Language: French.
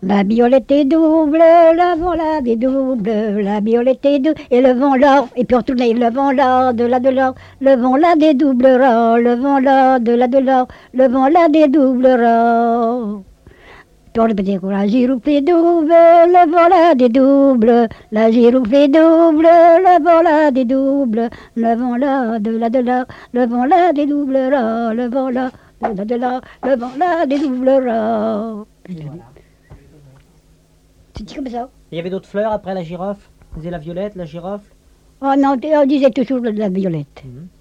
La violette est double, la voilà des doubles, la violette est double, et le vent là, et puis on tourne, le vent là, de là, le vent là des doublera, le vent là, de là, le vent là des doublera. Dans le petit coup, la girouette est double, le vent là des doubles, la girouette est double, le vent là des doubles, le vent là, de là, le vent là des doublera, le vent là, de là, le vent là des doublera. C'est comme ça. Il y avait d'autres fleurs après la girofle? Vous disiez la violette, la girofle? Oh non, on disait toujours de la violette.